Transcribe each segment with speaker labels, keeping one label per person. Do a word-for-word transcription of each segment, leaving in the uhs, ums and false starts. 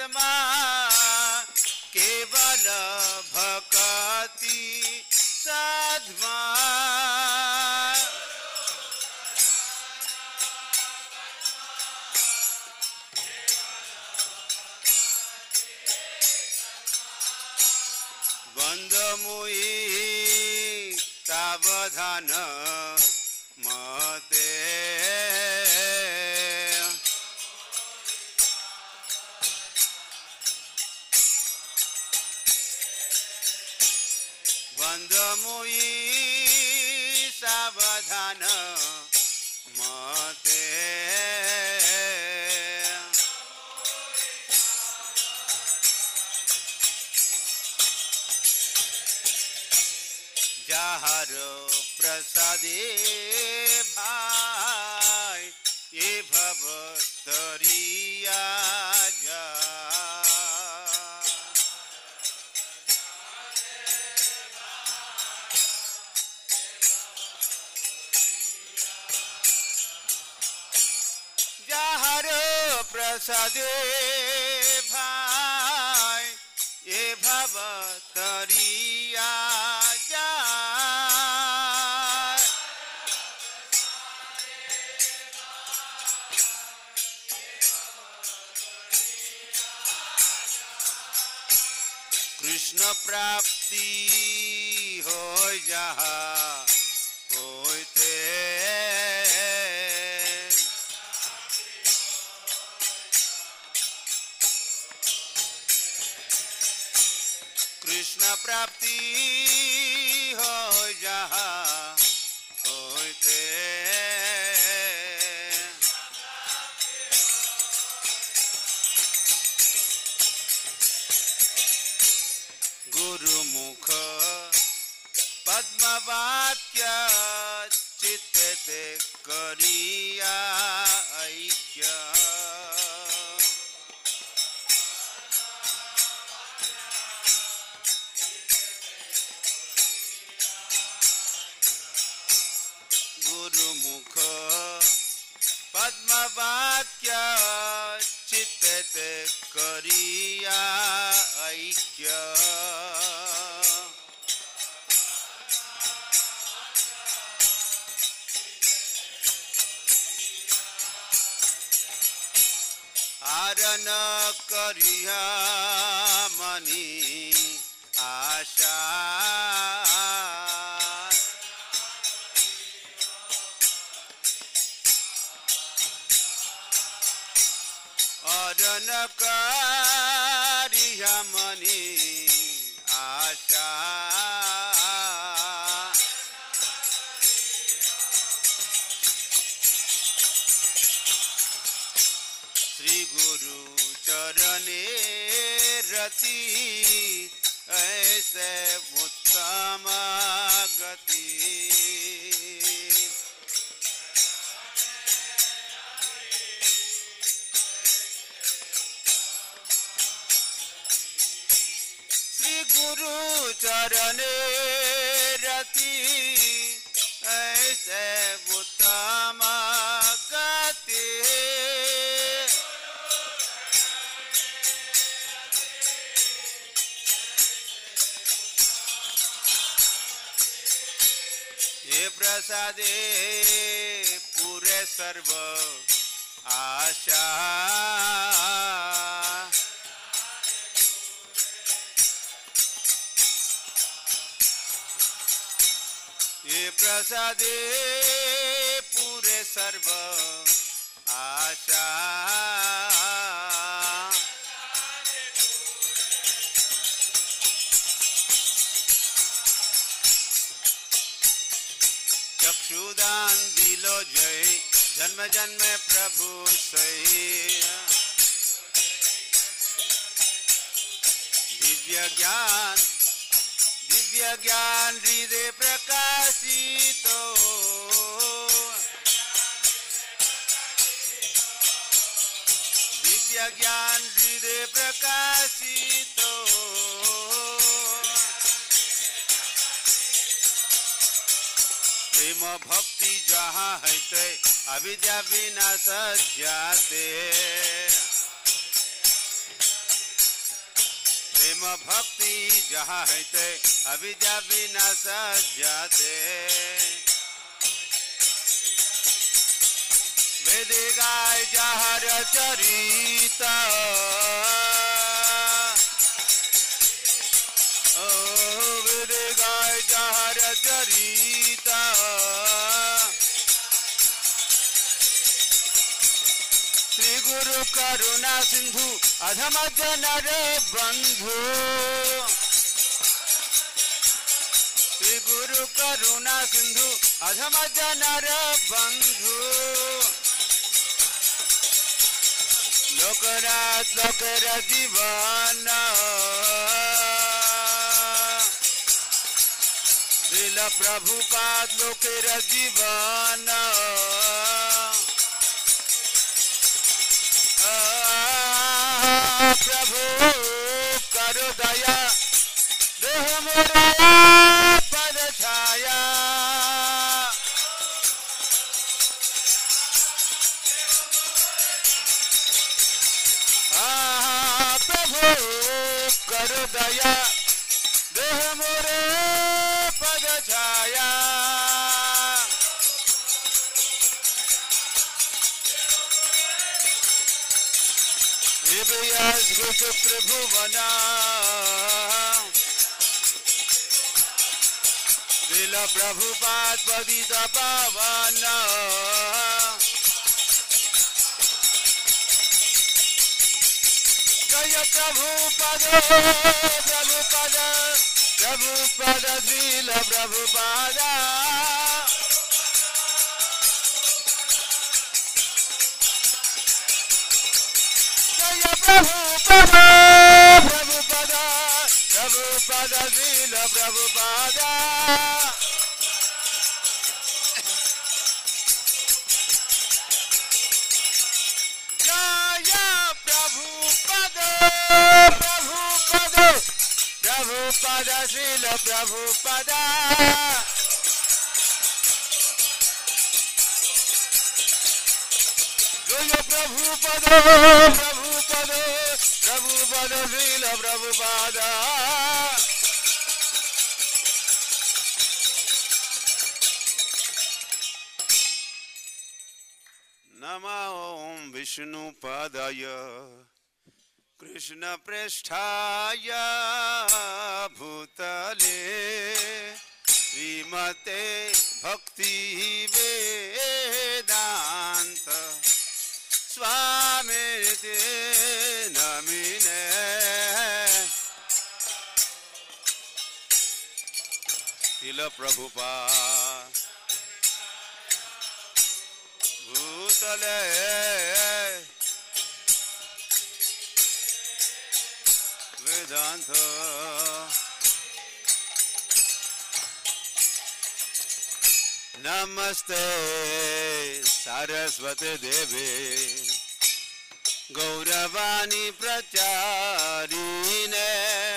Speaker 1: आत्मा केवल भक्ति साधमा बंधमुई सावधान मते बंधमुई सावधान मते जहर प्रसादे भाई ये भव तरिया जा जहर प्रसादे भाई ये भव तरिया जा कृष्ण प्राप्ति हो जहाँ होते कृष्ण प्राप्ति हो जहाँ होते गुरुमुख पद्मवाक्य चित्ते करिया ऐक्य गुरुमुख पद्मवाक्य चित्ते करिया ऐक्य आरन करिया मनी आशा आरन करिया मनी आशा श्री गुरु चरणे रति ऐसे उत्तम गति श्री गुरु चरणे रति ऐसे उत्तम गति ये प्रसादे पूरे सर्व आशा ये प्रसादे पूरे सर्व आशा चक्षुदान दिलो जय जन्म जन्म प्रभु सही दिव्य ज्ञान दिव्य ज्ञान हृदय प्रकाशित दिव्य ज्ञान हृदय प्रकाशित प्रेम भक्ति जहाँ है ते अविद्या विनाश जाते भक्ति जहाँ है ते अविद्या विनाश जाते वेद गाय जहर चरिता ओ वेद गाय जहर चरिता श्री गुरु करुणा सिंधु अधम जनर बंधु श्री गुरु करुणा सिंधु अधम जनर बंधु लोकराज लोकर जीवन श्रील प्रभुपाद लोकर जीवन प्रभु करो दया देह मोरा पद छाया प्रभु करो दया देह मोरे पद छाया शुक्र भुवना दिल प्रभुपाद पतित पावन जय प्रभुपद प्रभुपद प्रभुपद दिल प्रभुपाद प्रभुपद प्रभुपद प्रभुपद श्रील प्रभुपद जय प्रभुपद प्रभुपद प्रभुपद श्रील प्रभुपद जय प्रभुपद प्रभुपद प्रभुपद श्रील प्रभुपद नमो ओम विष्णुपदाय कृष्ण प्रेष्ठाय भूतले श्रीमते भक्ति वेदांत स्वामिते नमिने श्रील प्रभुपाद भूतले वेदांत नमस्ते सरस्वती देवी गौरवाणी प्रचारिणे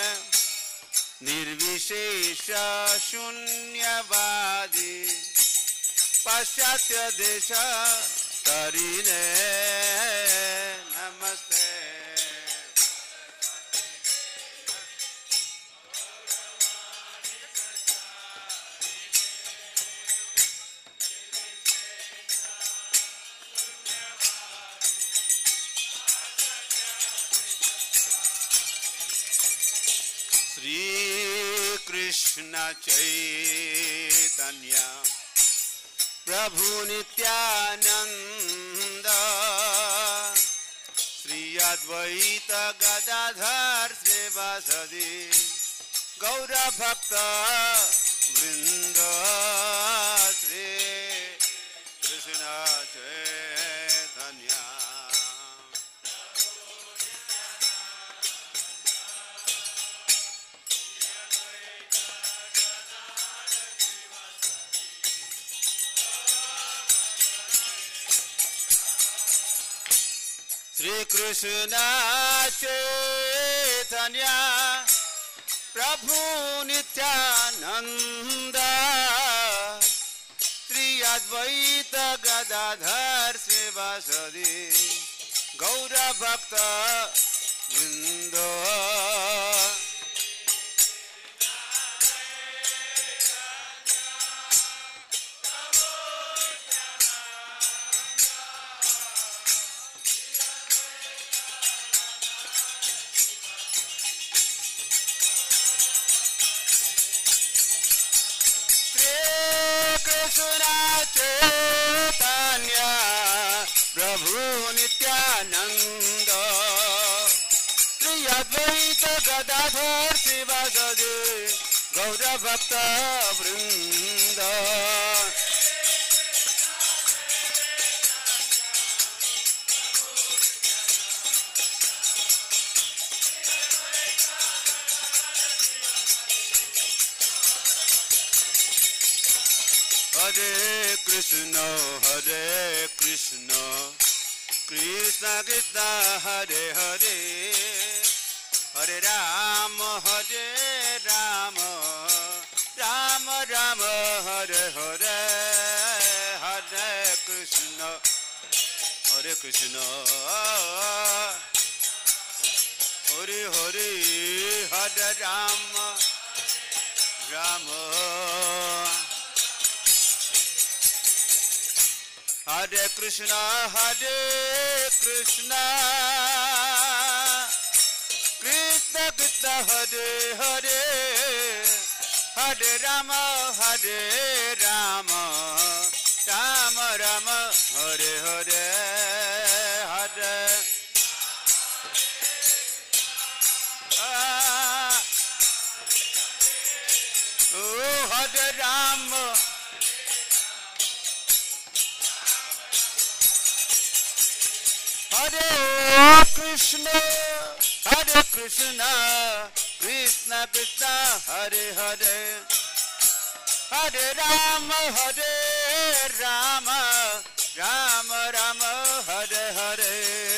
Speaker 1: निर्विशेष शून्यवादी पाश्चात्य देश तरिणे नमस्ते श्री कृष्ण चैतन्य प्रभु नित्यानंद श्री अद्वैत गदाधर श्रीवासदि गौर भक्त वृंद श्री कृष्ण चैतन्य श्री कृष्ण चैतन्य प्रभु नित्यानंद श्री अद्वैत गदाधर श्रीवासदि गौर भक्त वृंद नित्यानंद श्री अद्वैत गदाधर शिवासादि गौर भक्त वृंद Hare Krishna, Hare Krishna, Krishna Krishna, Hare Hare, Hare Rama, Hare Rama, Rama Rama, Hare Hare, Hare Krishna, Hare Krishna, Hare Hare, Hare Rama, Rama. Hare Krishna, Hare Krishna, Krishna Krishna, Hare Hare, Hare Rama, Hare Rama, Rama Rama, Hare Hare, Hare ah, oh Hare Rama. Hare Krishna, Hare Krishna, Krishna Krishna, Hare Hare, Hare Rama, Hare Rama, Rama Rama, Hare Hare.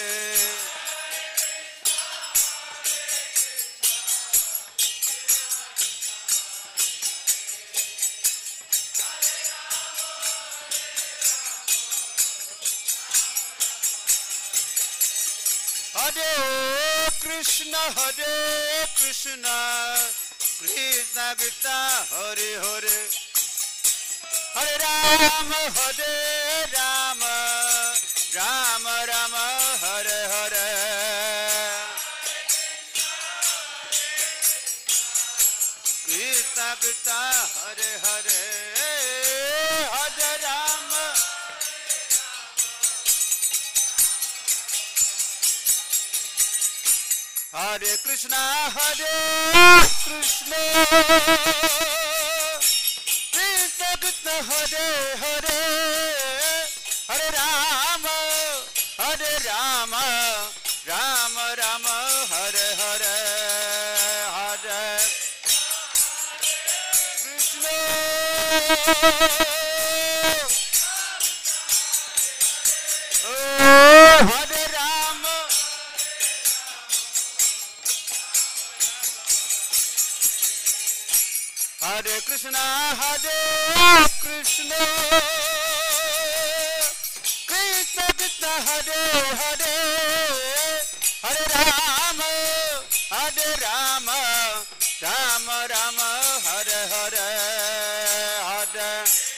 Speaker 1: Hare Krishna, Hare Krishna, Krishna Krishna, Hare Hare, Hare Rama, Hare Rama, Rama Rama, Hare Hare. Krishna Krishna, Hare Hare, Hare Rama. Hare Krishna, Hare Krishna, Krishna Krishna, Hare Hare, Hare Rama, Hare Rama, Rama Rama, Hare Hare, Hare Krishna, oh Hare Rama. Hare Krishna, Hare Krishna, Krishna Krishna, Hare Hare, Hare Rama, Hare Rama, Rama Rama, Hare Hare, Hare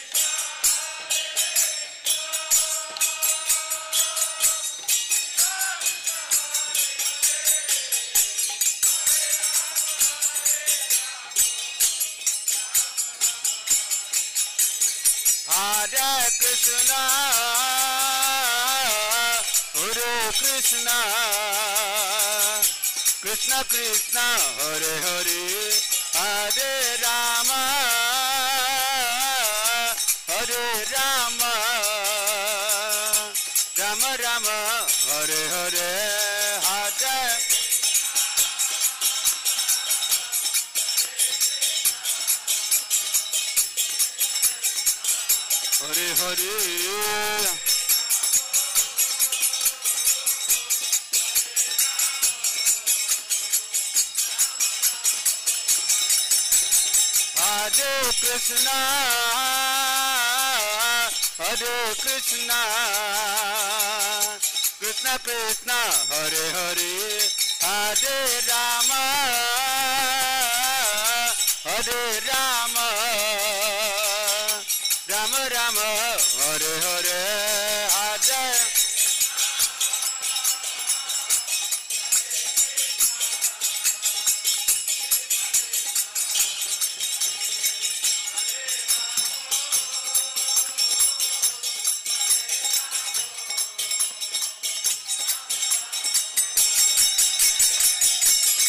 Speaker 1: Hare Krishna, Hare Krishna, Krishna Krishna, Hare Hare, Hare Rama, Hare Rama, Rama Rama, Hare Hare, Hare Hare Hare. Hare Krishna, Hare Krishna, Krishna Krishna, Hare Hare, Hare Rama, Hare Rama, Rama Rama, Hare Hare, Hare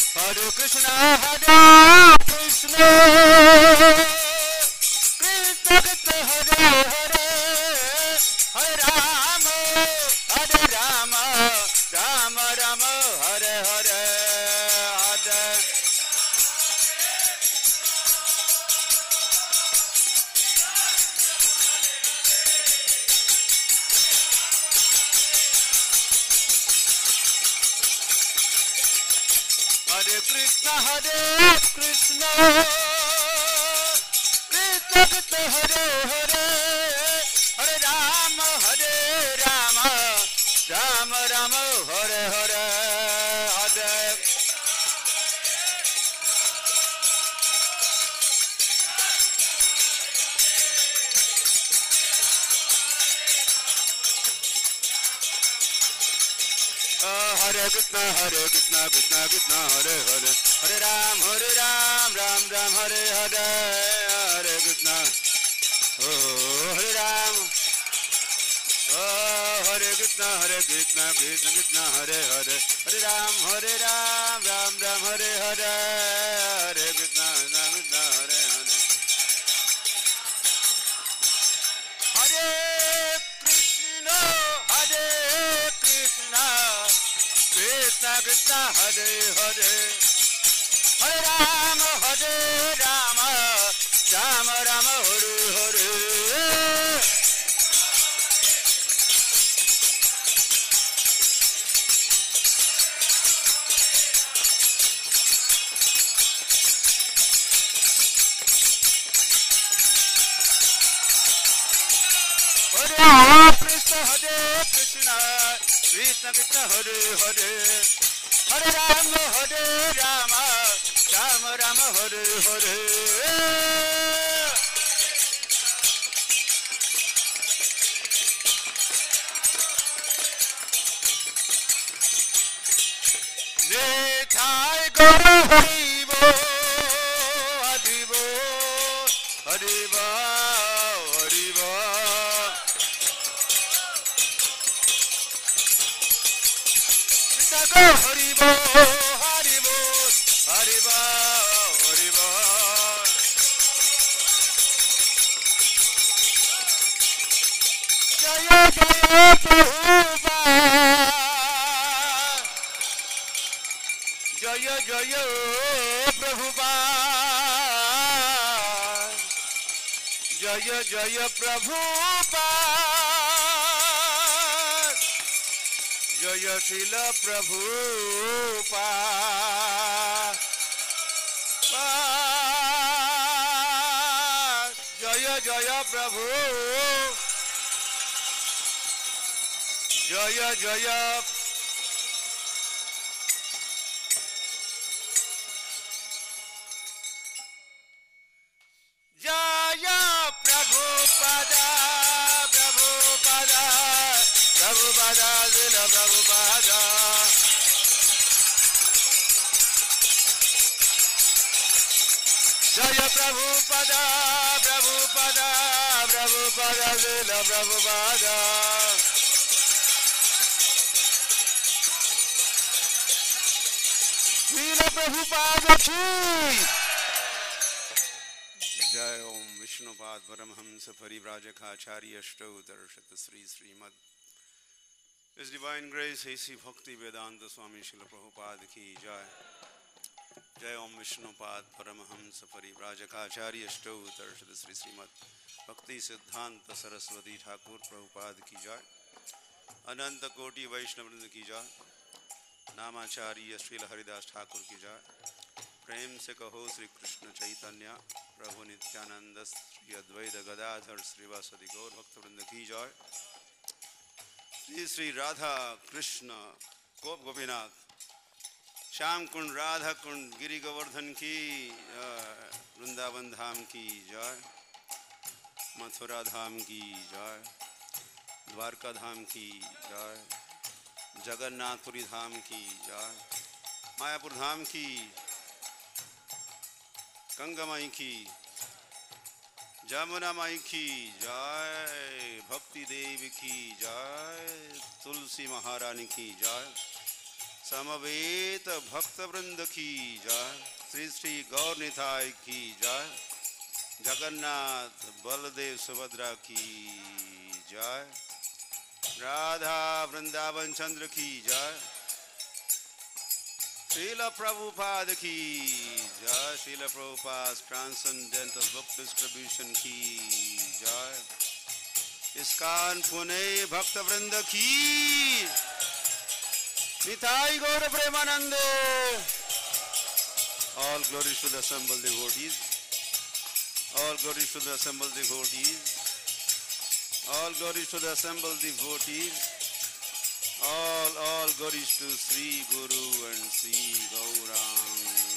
Speaker 1: Hare Krishna, Hare Krishna, Krishna Krishna, Hare Hare, Hare Rama, Hare Rama, Rama Rama, Hare Hare, Hare. Hare Krishna, Hare Krishna, Krishna Krishna, Hare Hare, Hare Rama, Hare Rama, Rama Rama, Hare Hare, Hare. Hare Krishna, Hare Krishna, Krishna Krishna, Hare Hare, Hare Ram, Hare Ram, Ram Ram, Hare Hare, Hare Krishna, oh Hare Ram, oh Hare Krishna, Hare Krishna, Krishna Krishna, Hare Hare, Hare Ram, Hare Ram, Ram Ram, Hare Hare, Hare Krishna, Krishna Krishna, Hare Hare. Hare Krishna, Hare Krishna, Krishna Krishna, Hare Hare, Hare Rama, Hare Rama, Rama Rama, Hare Hare. Hare Krishna, Hare Krishna, Krishna Krishna, Hare Hare, Hare Rama, Hare Rama, Rama Rama, Hare Hare. Nitai Gaura Hari Bo, Hari Bo, Hari Bo, Hari Bo. Nitai Hari Bo, Hari Bo, Hari Bo, Hari Bo. Jaya Jaya Prabhupada, Jaya Jaya Prabhupada, Jaya Jaya Prabhupada, Jaya Srila Prabhupada, Jaya Jaya Prabhu, Jaya Jaya. Jaya Prabhupada, Prabhupada, Prabhupada, Srila Prabhupada. Jaya Prabhupada, Prabhupada, Prabhupada, Srila Prabhupada. Srila Prabhupada ki Jai Om Vishnupad Paramhamsa Parivrajakaacharya Ashtodarshata Sri Srimad. His Divine Grace A C Bhakti Vedanta Swami Srila Prabhupada ki Jai. Jai Om Vishnupad Paramhamsa Parivrajakaacharya Ashtodarshata Sri Srimad Bhakti Siddhanta Saraswati Thakur Prabhupada ki Jai. Ananta Koti Vaishnavrinda ki Jai. Namacharya Srila Haridas Thakur ki Jai. प्रेम से कहो श्री कृष्ण चैतन्य प्रभु नित्यानंद श्री अद्वैत गदाधर श्रीवासदि गौर भक्तवृंद की जय। श्री श्री राधा कृष्ण गोप गोपीनाथ श्याम कुंड राधा कुंड गिरि गोवर्धन की वृंदावन धाम की जय, मथुरा धाम की जय, द्वारका धाम की जय, जगन्नाथपुरी धाम की जय, मायापुर धाम की, गंगा माई की, जमुना माई की जय, भक्ति देवी की जय, तुलसी महारानी की जय, समवेत भक्त वृंद की जय। श्री श्री गौर निताय की जय। जगन्नाथ बलदेव सुभद्रा की जय। राधा वृंदावन चंद्र की जय। श्रील प्रभुपाद की जय। Shrila Prabhupada transcendental book distribution की जय। इस्कॉन पुणे भक्त वृंद की निताई गौर Premanand. All glories to the assembled devotees. All glories to the assembled devotees. All glories to the assembled devotees. All, all glories to Sri Guru and Sri Gaurang.